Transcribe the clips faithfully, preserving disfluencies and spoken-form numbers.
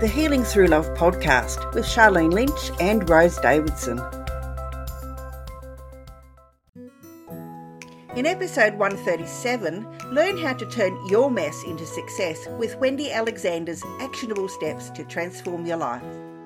the Healing Through Love podcast with Charlene Lynch and Rose Davidson. In episode one thirty-seven, learn how to turn your mess into success with Wendy Alexander's actionable steps to transform your life.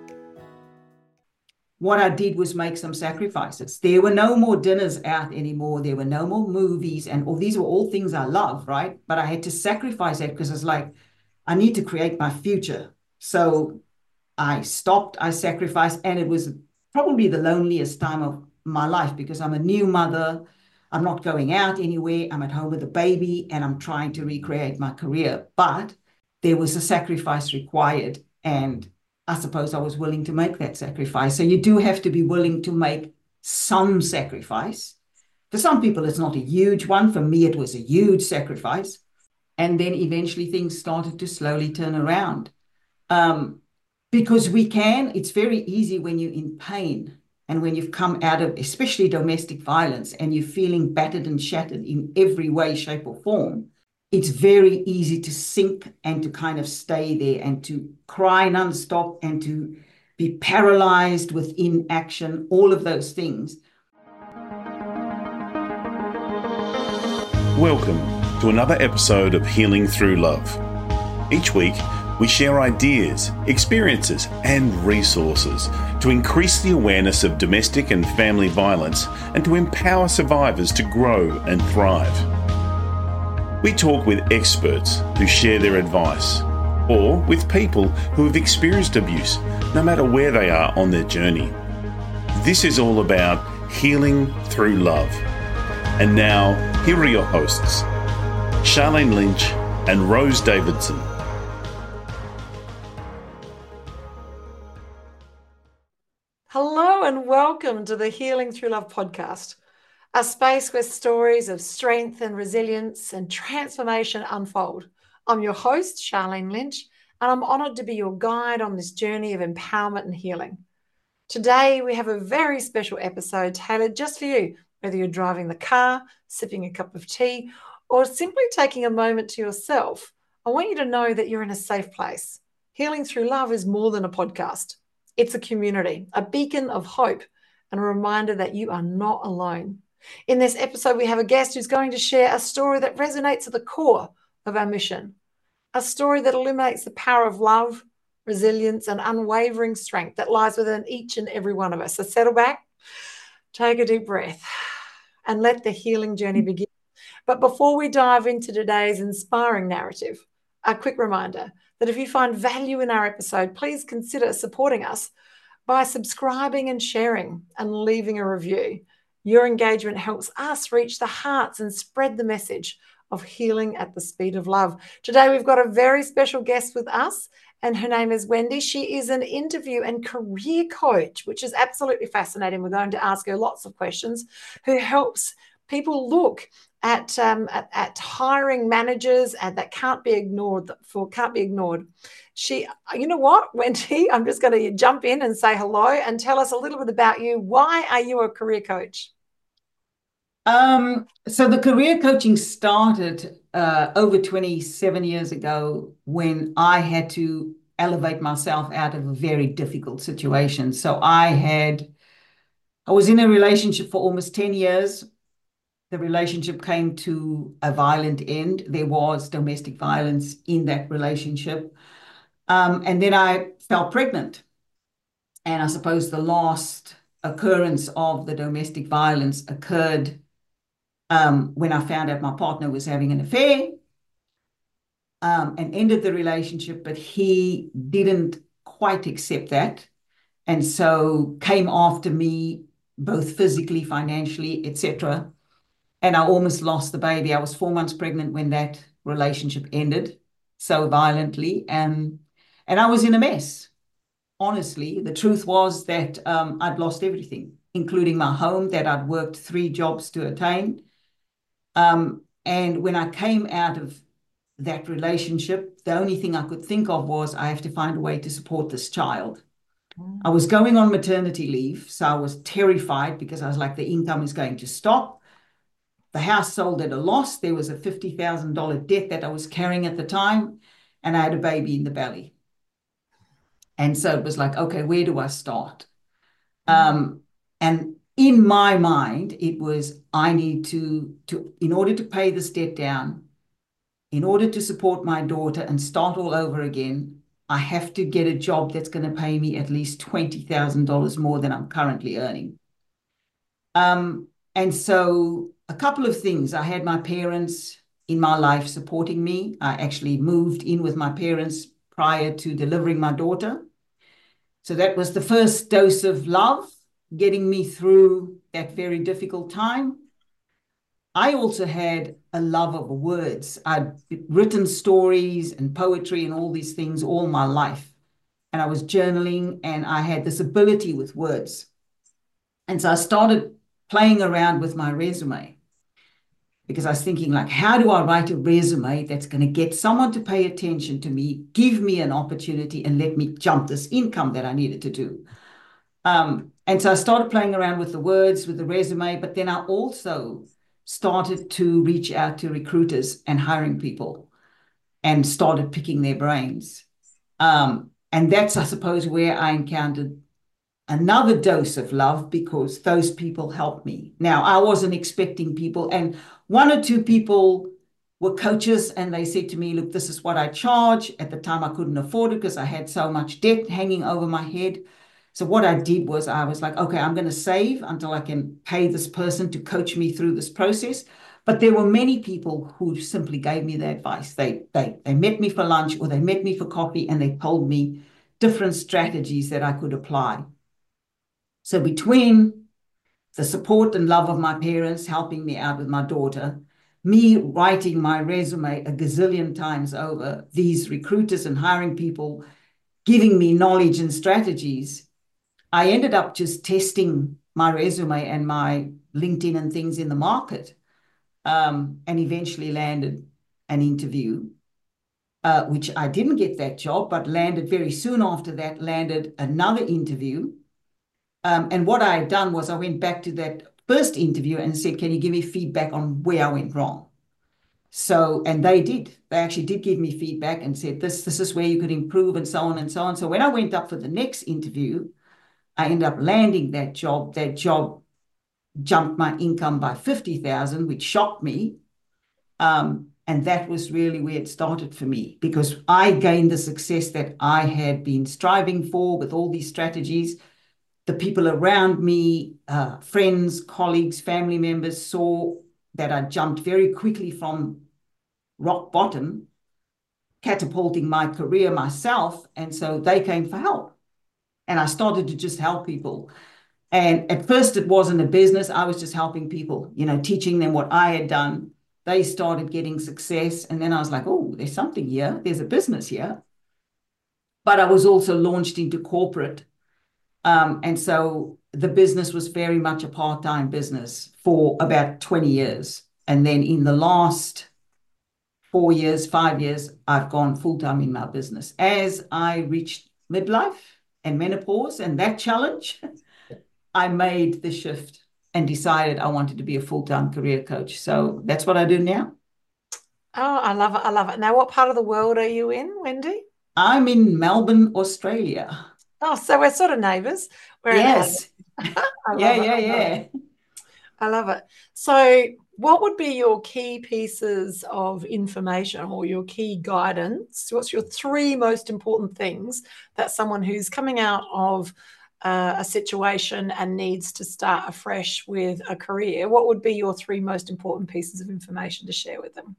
What I did was make some sacrifices. There were no more dinners out anymore. There were no more movies, and all these were all things I love, right? But I had to sacrifice that because it's like, I need to create my future. So I stopped, I sacrificed, and it was probably the loneliest time of my life because I'm a new mother. I'm not going out anywhere. I'm at home with a baby and I'm trying to recreate my career. But there was a sacrifice required, and I suppose I was willing to make that sacrifice. So you do have to be willing to make some sacrifice. For some people, it's not a huge one. For me, it was a huge sacrifice. And then eventually things started to slowly turn around. Um, because we can, it's very easy when you're in pain and when you've come out of, especially domestic violence, and you're feeling battered and shattered in every way, shape, or form. It's very easy to sink and to kind of stay there and to cry nonstop and to be paralyzed with inaction, all of those things. Welcome to another episode of Healing Through Love. Each week, we share ideas, experiences, and resources to increase the awareness of domestic and family violence and to empower survivors to grow and thrive. We talk with experts who share their advice, or with people who have experienced abuse, no matter where they are on their journey. This is all about healing through love. And now, here are your hosts, Charlene Lynch and Rose Davidson. Hello and welcome to the Healing Through Love podcast, a space where stories of strength and resilience and transformation unfold. I'm your host, Charlene Lynch, and I'm honoured to be your guide on this journey of empowerment and healing. Today, we have a very special episode tailored just for you, whether you're driving the car, sipping a cup of tea, or simply taking a moment to yourself. I want you to know that you're in a safe place. Healing Through Love is more than a podcast. It's a community, a beacon of hope, and a reminder that you are not alone. In this episode, we have a guest who's going to share a story that resonates at the core of our mission, a story that illuminates the power of love, resilience, and unwavering strength that lies within each and every one of us. So settle back, take a deep breath, and let the healing journey begin. But before we dive into today's inspiring narrative, a quick reminder that if you find value in our episode, please consider supporting us by subscribing and sharing and leaving a review. Your engagement helps us reach the hearts and spread the message of healing at the speed of love. Today, we've got a very special guest with us, and her name is Wendy. She is an interview and career coach, which is absolutely fascinating. We're going to ask her lots of questions, who helps people look at, um, at, at hiring managers and that can't be ignored, for can't be ignored. She, you know what, Wendy, I'm just going to jump in and say hello and tell us a little bit about you. Why are you a career coach? Um, so the career coaching started uh, over twenty-seven years ago when I had to elevate myself out of a very difficult situation. So I had, I was in a relationship for almost ten years. The relationship came to a violent end. There was domestic violence in that relationship. Um, and then I fell pregnant. And I suppose the last occurrence of the domestic violence occurred um, when I found out my partner was having an affair, um, and ended the relationship, but he didn't quite accept that. And so came after me, both physically, financially, et cetera. And I almost lost the baby. I was four months pregnant when that relationship ended so violently. And, and I was in a mess. Honestly, the truth was that um, I'd lost everything, including my home that I'd worked three jobs to attain. Um, and when I came out of that relationship, the only thing I could think of was I have to find a way to support this child. Mm. I was going on maternity leave, so I was terrified because I was like, the income is going to stop. The house sold at a loss. There was a fifty thousand dollars debt that I was carrying at the time, and I had a baby in the belly. And so it was like, okay, where do I start? Um, and in my mind, it was, I need to, to, in order to pay this debt down, in order to support my daughter and start all over again, I have to get a job that's going to pay me at least twenty thousand dollars more than I'm currently earning. Um, and so a couple of things. I had my parents in my life supporting me. I actually moved in with my parents prior to delivering my daughter. So that was the first dose of love, getting me through that very difficult time. I also had a love of words. I'd written stories and poetry and all these things all my life. And I was journaling, and I had this ability with words. And so I started playing around with my resume, because I was thinking, like, how do I write a resume that's going to get someone to pay attention to me, give me an opportunity, and let me jump this income that I needed to do? Um, and so I started playing around with the words, with the resume, but then I also started to reach out to recruiters and hiring people and started picking their brains. Um, and that's, I suppose, where I encountered another dose of love, because those people helped me. Now, I wasn't expecting people, and one or two people were coaches, and they said to me, look, this is what I charge. At the time, I couldn't afford it because I had so much debt hanging over my head. So what I did was I was like, okay, I'm going to save until I can pay this person to coach me through this process. But there were many people who simply gave me the advice. They, they, they met me for lunch, or they met me for coffee, and they told me different strategies that I could apply. So between the support and love of my parents helping me out with my daughter, me writing my resume a gazillion times over, these recruiters and hiring people giving me knowledge and strategies, I ended up just testing my resume and my LinkedIn and things in the market, um, and eventually landed an interview, uh, which I didn't get that job, but landed very soon after that, landed another interview. Um, and what I had done was I went back to that first interview and said, can you give me feedback on where I went wrong? So, and they did. They actually did give me feedback and said, this, this is where you could improve, and so on and so on. So when I went up for the next interview, I ended up landing that job. That job jumped my income by fifty thousand dollars, which shocked me. Um, and that was really where it started for me, because I gained the success that I had been striving for with all these strategies. The people around me, uh, friends, colleagues, family members, saw that I jumped very quickly from rock bottom, catapulting my career myself. And so they came for help. And I started to just help people. And at first it wasn't a business. I was just helping people, you know, teaching them what I had done. They started getting success. And then I was like, oh, there's something here. There's a business here. But I was also launched into corporate. Um, and so the business was very much a part-time business for about twenty years. And then in the last four years, five years, I've gone full-time in my business. As I reached midlife and menopause and that challenge, I made the shift and decided I wanted to be a full-time career coach. So that's what I do now. Oh, I love it. I love it. Now, what part of the world are you in, Wendy? I'm in Melbourne, Australia. Oh, so we're sort of neighbours. We're yes. I love yeah, it. yeah, I love yeah. it. I love it. So what would be your key pieces of information or your key guidance? What's your three most important things that someone who's coming out of uh, a situation and needs to start afresh with a career, what would be your three most important pieces of information to share with them?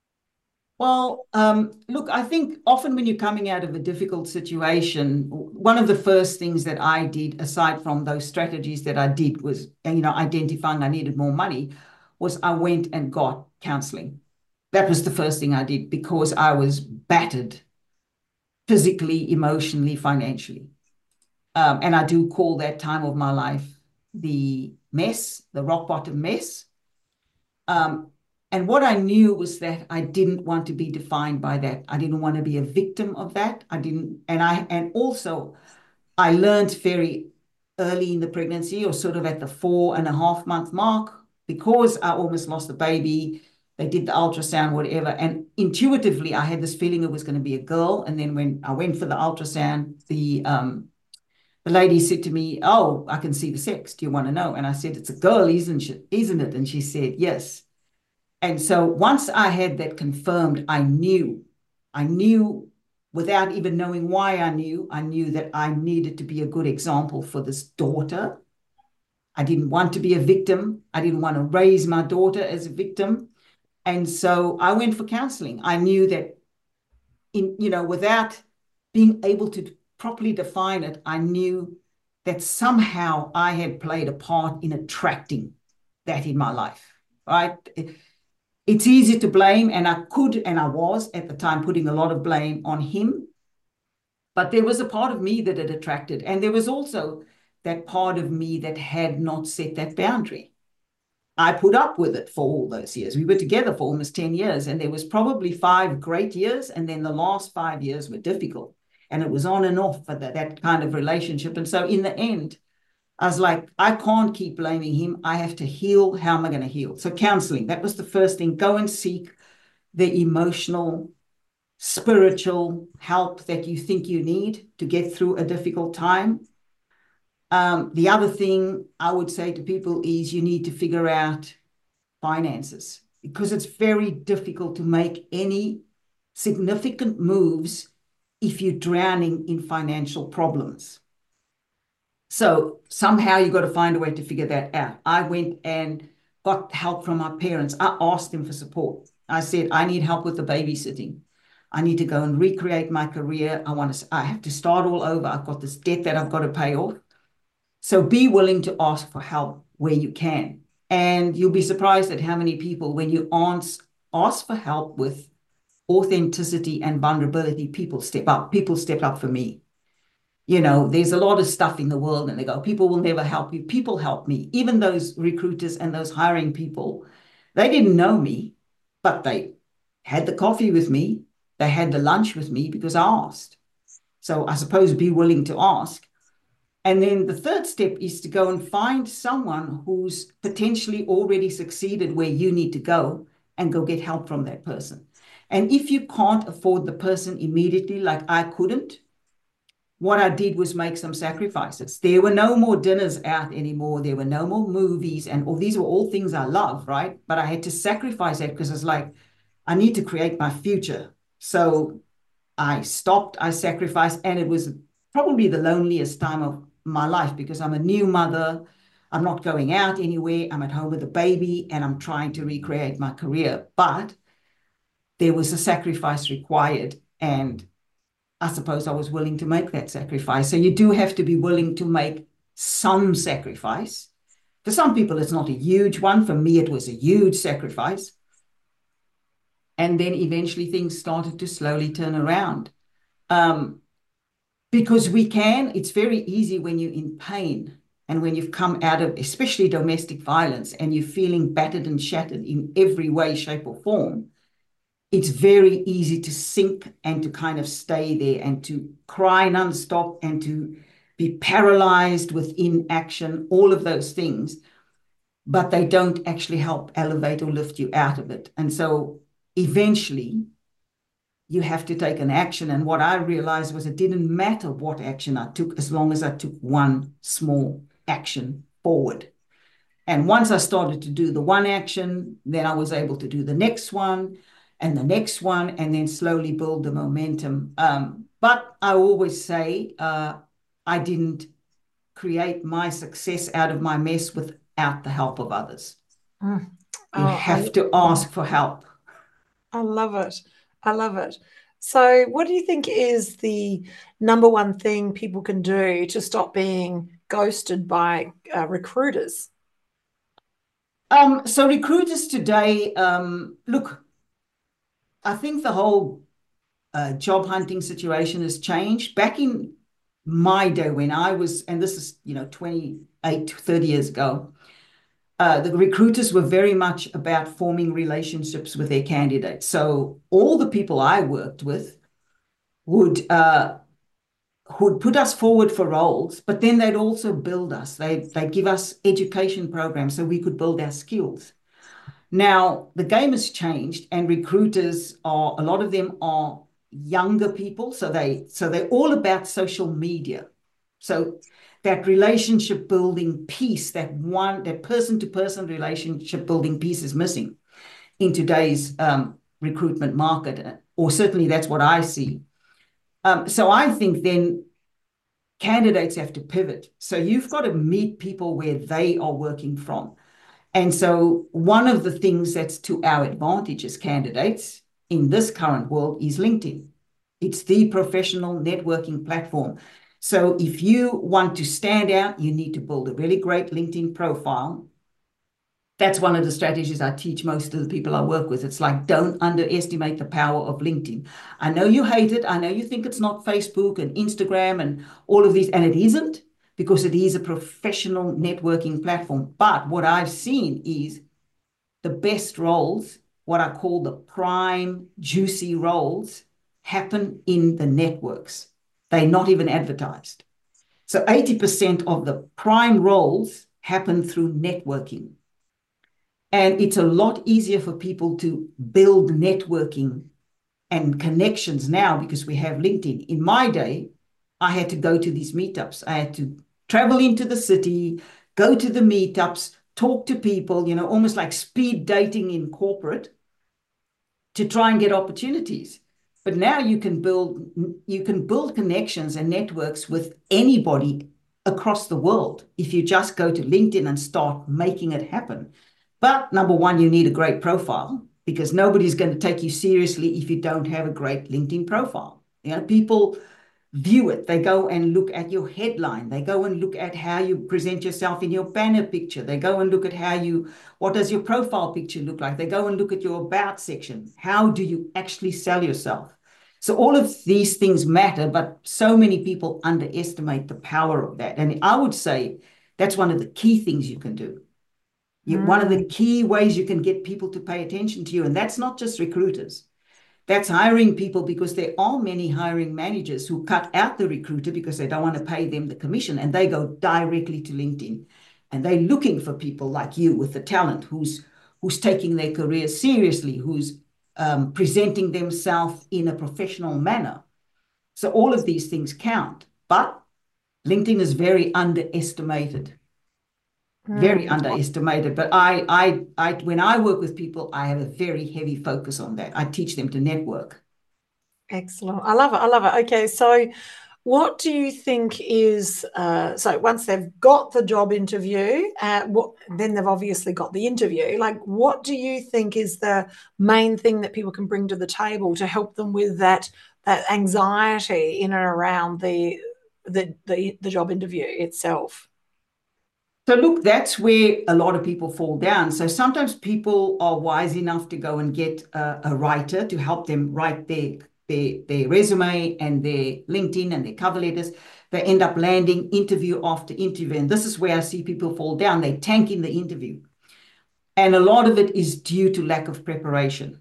Well, um, look, I think often when you're coming out of a difficult situation, one of the first things that I did, aside from those strategies that I did, was, you know, identifying I needed more money, was I went and got counseling. That was the first thing I did, because I was battered physically, emotionally, financially. Um, and I do call that time of my life the mess, the rock bottom mess. Um, And what I knew was that I didn't want to be defined by that. I didn't want to be a victim of that. I didn't, and I, and also I learned very early in the pregnancy, or sort of at the four and a half month mark, because I almost lost the baby. They did the ultrasound, whatever. And intuitively, I had this feeling it was going to be a girl. And then when I went for the ultrasound, the um, the lady said to me, "Oh, I can see the sex. Do you want to know?" And I said, "It's a girl, isn't she, isn't it?" And she said, "Yes." And so once I had that confirmed, I knew, I knew without even knowing why I knew, I knew that I needed to be a good example for this daughter. I didn't want to be a victim. I didn't want to raise my daughter as a victim. And so I went for counseling. I knew that, in, you know, without being able to properly define it, I knew that somehow I had played a part in attracting that in my life, right? It's easy to blame, and I could, and I was at the time putting a lot of blame on him. But there was a part of me that it attracted. And there was also that part of me that had not set that boundary. I put up with it for all those years. We were together for almost ten years, and there was probably five great years, and then the last five years were difficult. And it was on and off for that, that kind of relationship. And so in the end, I was like, I can't keep blaming him. I have to heal. How am I going to heal? So counseling, that was the first thing. Go and seek the emotional, spiritual help that you think you need to get through a difficult time. Um, the other thing I would say to people is you need to figure out finances, because it's very difficult to make any significant moves if you're drowning in financial problems. So somehow you've got to find a way to figure that out. I went and got help from my parents. I asked them for support. I said, I need help with the babysitting. I need to go and recreate my career. I want to, I have to start all over. I've got this debt that I've got to pay off. So be willing to ask for help where you can. And you'll be surprised at how many people, when you ask, ask for help with authenticity and vulnerability, people step up. People stepped up for me. You know, there's a lot of stuff in the world and they go, people will never help you. People help me. Even those recruiters and those hiring people, they didn't know me, but they had the coffee with me. They had the lunch with me because I asked. So I suppose be willing to ask. And then the third step is to go and find someone who's potentially already succeeded where you need to go, and go get help from that person. And if you can't afford the person immediately, like I couldn't, what I did was make some sacrifices. There were no more dinners out anymore. There were no more movies, and all these were all things I love, right? But I had to sacrifice that because it's like, I need to create my future. So I stopped, I sacrificed, and it was probably the loneliest time of my life because I'm a new mother. I'm not going out anywhere. I'm at home with a baby and I'm trying to recreate my career. But there was a sacrifice required, and I suppose I was willing to make that sacrifice. So you do have to be willing to make some sacrifice. For some people, it's not a huge one. For me, it was a huge sacrifice. And then eventually things started to slowly turn around. Um, because we can, it's very easy when you're in pain and when you've come out of, especially domestic violence, and you're feeling battered and shattered in every way, shape, or form. It's very easy to sink and to kind of stay there and to cry nonstop and to be paralyzed with inaction, all of those things, but they don't actually help elevate or lift you out of it. And so eventually you have to take an action. And what I realized was it didn't matter what action I took as long as I took one small action forward. And once I started to do the one action, then I was able to do the next one and the next one, and then slowly build the momentum. Um, but I always say uh, I didn't create my success out of my mess without the help of others. Mm. You oh, have I, to ask for help. I love it. I love it. So what do you think is the number one thing people can do to stop being ghosted by uh, recruiters? Um, so recruiters today, um, look, I think the whole uh, job hunting situation has changed. Back in my day when I was, and this is, you know, twenty-eight, thirty years ago, uh, the recruiters were very much about forming relationships with their candidates. So all the people I worked with would, uh, would put us forward for roles, but then they'd also build us. They, they'd give us education programs so we could build our skills. Now, the game has changed, and recruiters are, a lot of them are younger people. So they, so they're all about social media. So that relationship building piece, that one, that person to person relationship building piece is missing in today's um, recruitment market, or certainly that's what I see. Um, so I think then candidates have to pivot. So you've got to meet people where they are working from. And so one of the things that's to our advantage as candidates in this current world is LinkedIn. It's the professional networking platform. So if you want to stand out, you need to build a really great LinkedIn profile. That's one of the strategies I teach most of the people I work with. It's like, don't underestimate the power of LinkedIn. I know you hate it. I know you think it's not Facebook and Instagram and all of these, and it isn't, because it is a professional networking platform. But what I've seen is the best roles, what I call the prime juicy roles, happen in the networks. They're not even advertised. So eighty percent of the prime roles happen through networking. And it's a lot easier for people to build networking and connections now because we have LinkedIn. In my day, I had to go to these meetups. I had to travel into the city, go to the meetups, talk to people, you know, almost like speed dating in corporate to try and get opportunities. But now you can build, you can build connections and networks with anybody across the world if you just go to LinkedIn and start making it happen. But number one, you need a great profile, because nobody's going to take you seriously if you don't have a great LinkedIn profile. You know, people view it. They go and look at your headline. They go and look at how you present yourself in your banner picture. They go and look at how you, what does your profile picture look like? They go and look at your about section. How do you actually sell yourself? So all of these things matter, but so many people underestimate the power of that. And I would say that's one of the key things you can do. You, mm. One of the key ways you can get people to pay attention to you, and that's not just recruiters. That's hiring people, because there are many hiring managers who cut out the recruiter because they don't want to pay them the commission, and they go directly to LinkedIn. And they're looking for people like you with the talent, who's, who's taking their career seriously, who's um, presenting themselves in a professional manner. So all of these things count, but LinkedIn is very underestimated. Very mm. underestimated. But I, I, I, when I work with people, I have a very heavy focus on that. I teach them to network. Excellent. I love it. I love it. Okay. So what do you think is, uh, so once they've got the job interview, uh, what, then they've obviously got the interview, like what do you think is the main thing that people can bring to the table to help them with that, that anxiety in and around the, the, the, the job interview itself? So look, that's where a lot of people fall down. So sometimes people are wise enough to go and get a, a writer to help them write their, their, their resume and their LinkedIn and their cover letters. They end up landing interview after interview. And this is where I see people fall down. They tank in the interview. And a lot of it is due to lack of preparation,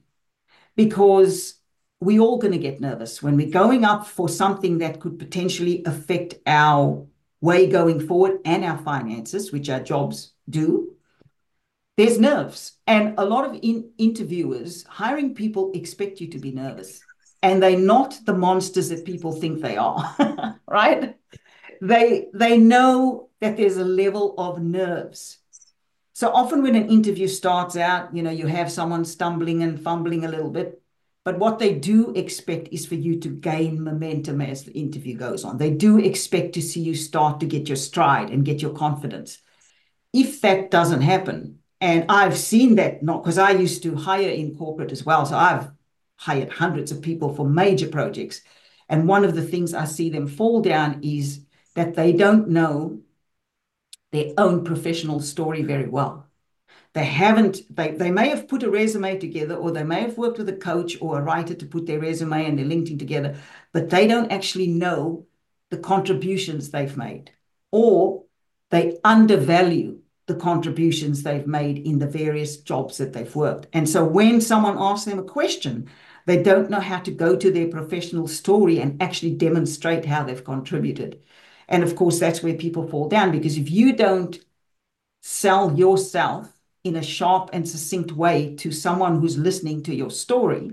because we're all going to get nervous when we're going up for something that could potentially affect our way going forward and our finances, which our jobs do. There's nerves. And a lot of in interviewers, hiring people, expect you to be nervous. And they're not the monsters that people think they are, right? They, they know that there's a level of nerves. So often when an interview starts out, you know, you have someone stumbling and fumbling a little bit. But what they do expect is for you to gain momentum as the interview goes on. They do expect to see you start to get your stride and get your confidence. If that doesn't happen, and I've seen that, not because I used to hire in corporate as well, so I've hired hundreds of people for major projects. And one of the things I see them fall down is that they don't know their own professional story very well. They haven't, they, they may have put a resume together, or they may have worked with a coach or a writer to put their resume and their LinkedIn together, but they don't actually know the contributions they've made, or they undervalue the contributions they've made in the various jobs that they've worked. And so when someone asks them a question, they don't know how to go to their professional story and actually demonstrate how they've contributed. And of course, that's where people fall down, because if you don't sell yourself in a sharp and succinct way to someone who's listening to your story,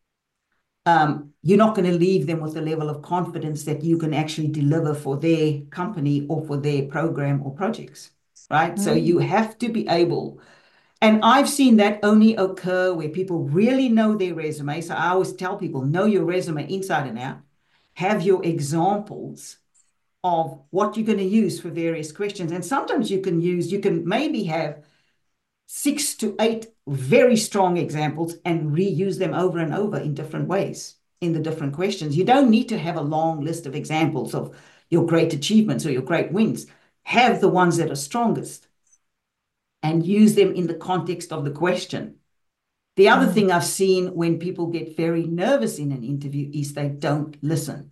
um, you're not going to leave them with a level of confidence that you can actually deliver for their company or for their program or projects, right? Mm. So you have to be able, and I've seen that only occur where people really know their resume. So I always tell people, know your resume inside and out, have your examples of what you're going to use for various questions. And sometimes you can use, you can maybe have six to eight very strong examples and reuse them over and over in different ways in the different questions. You don't need to have a long list of examples of your great achievements or your great wins. Have the ones that are strongest and use them in the context of the question. The other mm. thing I've seen when people get very nervous in an interview is they don't listen.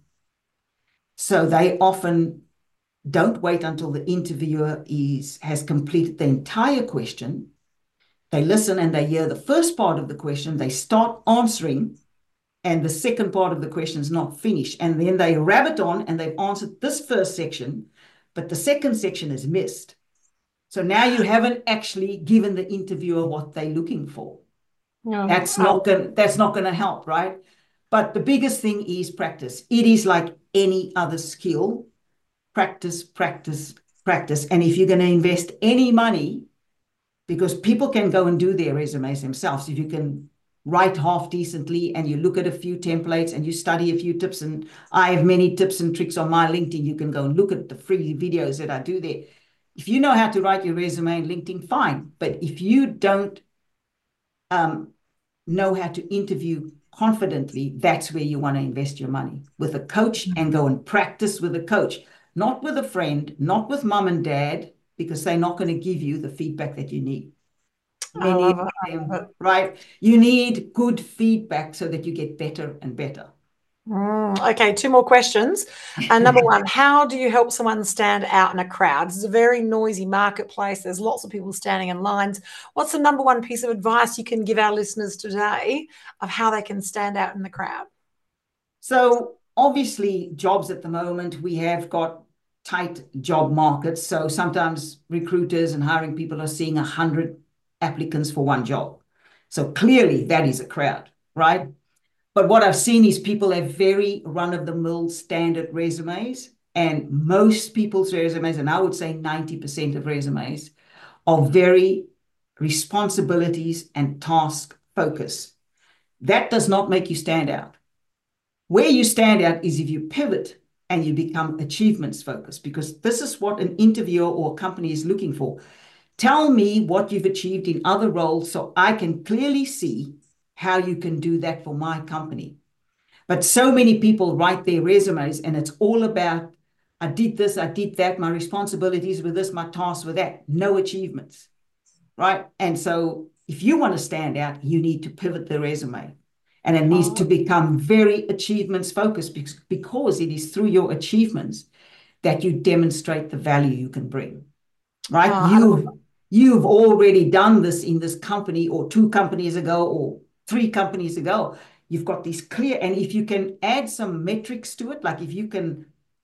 So they often don't wait until the interviewer is has completed the entire question. They listen and they hear the first part of the question. They start answering, and the second part of the question is not finished. And then they rabbit on and they've answered this first section, but the second section is missed. So now you haven't actually given the interviewer what they're looking for. No. That's not going that's not going to help, right? But the biggest thing is practice. It is like any other skill. Practice, practice, practice. And if you're going to invest any money, because people can go and do their resumes themselves, if you can write half decently and you look at a few templates and you study a few tips, and I have many tips and tricks on my LinkedIn, you can go and look at the free videos that I do there. If you know how to write your resume on LinkedIn, fine. But if you don't um, know how to interview confidently, that's where you want to invest your money, with a coach, and go and practice with a coach, not with a friend, not with mom and dad, because they're not going to give you the feedback that you need. Many of them, right? You need good feedback so that you get better and better. Mm, okay, two more questions. Uh, number one, how do you help someone stand out in a crowd? This is a very noisy marketplace. There's lots of people standing in lines. What's the number one piece of advice you can give our listeners today of how they can stand out in the crowd? So obviously, jobs at the moment, we have got tight job markets. So sometimes recruiters and hiring people are seeing a hundred applicants for one job. So clearly that is a crowd, right? But what I've seen is people have very run-of-the-mill standard resumes, and most people's resumes, and I would say ninety percent of resumes, are very responsibilities and task focused. That does not make you stand out. Where you stand out is if you pivot and you become achievements focused, because this is what an interviewer or a company is looking for. Tell me what you've achieved in other roles so I can clearly see how you can do that for my company. But so many people write their resumes and it's all about, I did this, I did that, my responsibilities were this, my tasks were that, no achievements, right? And so if you want to stand out, you need to pivot the resume. And it needs oh. to become very achievements focused, because it is through your achievements that you demonstrate the value you can bring, right? Oh, you, you've already done this in this company, or two companies ago, or three companies ago. You've got these clear, and if you can add some metrics to it, like if you can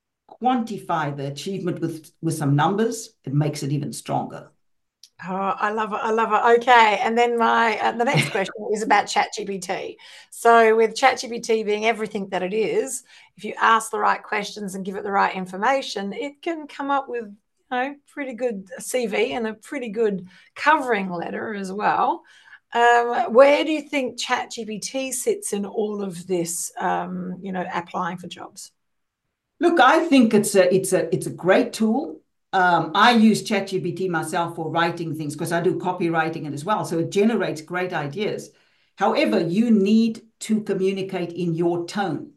quantify the achievement with, with some numbers, it makes it even stronger. Oh, I love it. I love it. Okay. And then my uh, the next question is about ChatGPT. So with ChatGPT being everything that it is, if you ask the right questions and give it the right information, it can come up with, you know, pretty good C V and a pretty good covering letter as well. Um, where do you think ChatGPT sits in all of this, um, you know, applying for jobs? Look, I think it's a it's a it's a great tool. Um, I use ChatGPT myself for writing things because I do copywriting as well. So it generates great ideas. However, you need to communicate in your tone.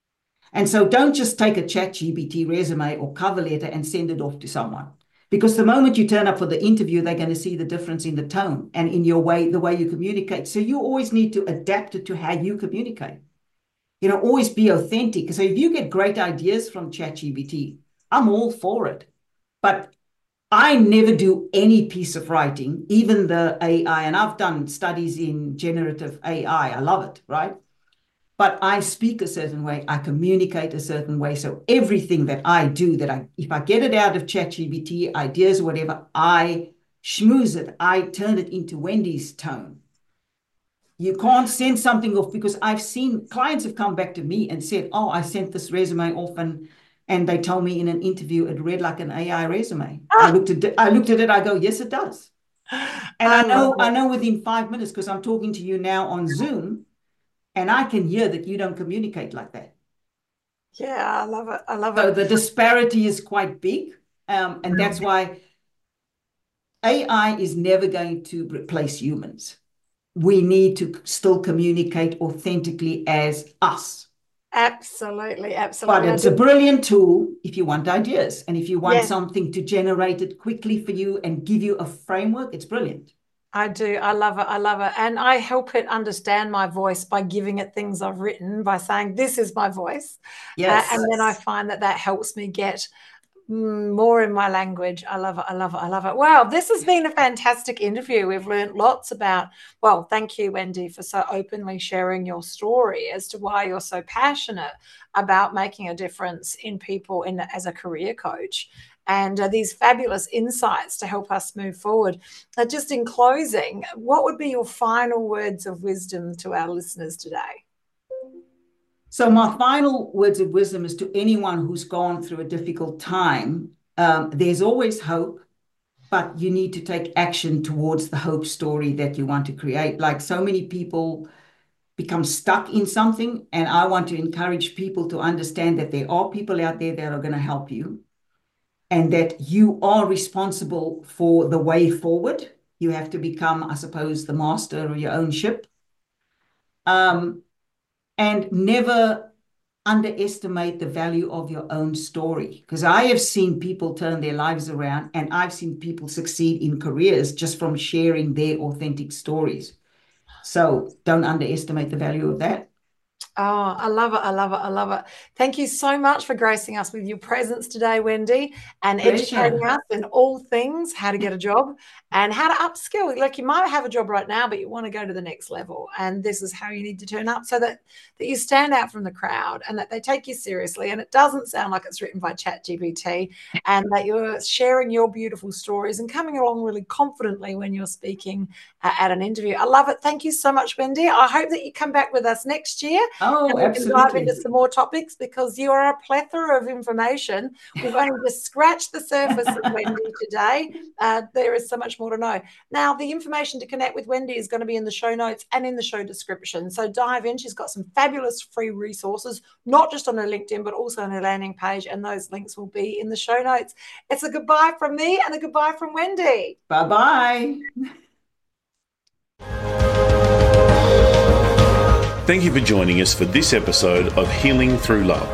And so don't just take a ChatGPT resume or cover letter and send it off to someone. Because the moment you turn up for the interview, they're going to see the difference in the tone and in your way, the way you communicate. So you always need to adapt it to how you communicate. You know, always be authentic. So if you get great ideas from ChatGPT, I'm all for it. But I never do any piece of writing, even the A I, and I've done studies in generative A I. I love it, right? But I speak a certain way, I communicate a certain way. So everything that I do, that I, if I get it out of ChatGPT, ideas or whatever, I schmooze it. I turn it into Wendy's tone. You can't send something off, because I've seen clients have come back to me and said, oh, I sent this resume off, and and they told me in an interview it read like an A I resume. Ah. I looked at it, I looked at it, I go, yes, it does. And I, I know I know within five minutes, because I'm talking to you now on Zoom, and I can hear that you don't communicate like that. Yeah, I love it. I love so it. So the disparity is quite big. Um, and that's why A I is never going to replace humans. We need to still communicate authentically as us. Absolutely, absolutely. But it's a brilliant tool if you want ideas, and if you want yeah. something to generate it quickly for you and give you a framework, it's brilliant. I do. I love it. I love it. And I help it understand my voice by giving it things I've written, by saying, this is my voice. Yes. Uh, and then I find that that helps me get more in my language. I love it. I love it. I love it. Wow. This has been a fantastic interview. We've learned lots about, well, thank you, Wendy, for so openly sharing your story as to why you're so passionate about making a difference in people in as a career coach, and uh, these fabulous insights to help us move forward. Uh, just in closing, what would be your final words of wisdom to our listeners today? So my final words of wisdom is to anyone who's gone through a difficult time. Um, there's always hope, but you need to take action towards the hope story that you want to create. Like, so many people become stuck in something, and I want to encourage people to understand that there are people out there that are going to help you, and that you are responsible for the way forward. You have to become, I suppose, the master of your own ship. Um, And never underestimate the value of your own story. Because I have seen people turn their lives around, and I've seen people succeed in careers just from sharing their authentic stories. So don't underestimate the value of that. Oh, I love it. I love it. I love it. Thank you so much for gracing us with your presence today, Wendy, and Pleasure. Educating us in all things, how to get a job and how to upskill. Like, you might have a job right now, but you want to go to the next level. And this is how you need to turn up so that, that you stand out from the crowd and that they take you seriously. And it doesn't sound like it's written by ChatGPT, and that you're sharing your beautiful stories and coming along really confidently when you're speaking uh, at an interview. I love it. Thank you so much, Wendy. I hope that you come back with us next year. Oh, and we absolutely. can dive into some more topics, because you are a plethora of information. We've only just scratched the surface of Wendy today. Uh, there is so much more to know. Now, the information to connect with Wendy is going to be in the show notes and in the show description. So dive in. She's got some fabulous free resources, not just on her LinkedIn, but also on her landing page. And those links will be in the show notes. It's a goodbye from me and a goodbye from Wendy. Bye-bye. Thank you for joining us for this episode of Healing Through Love.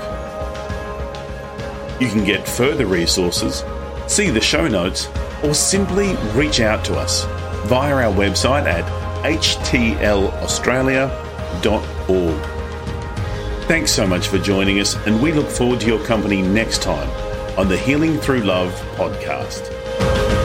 You can get further resources, see the show notes, or simply reach out to us via our website at h t l australia dot org. Thanks so much for joining us, and we look forward to your company next time on the Healing Through Love podcast.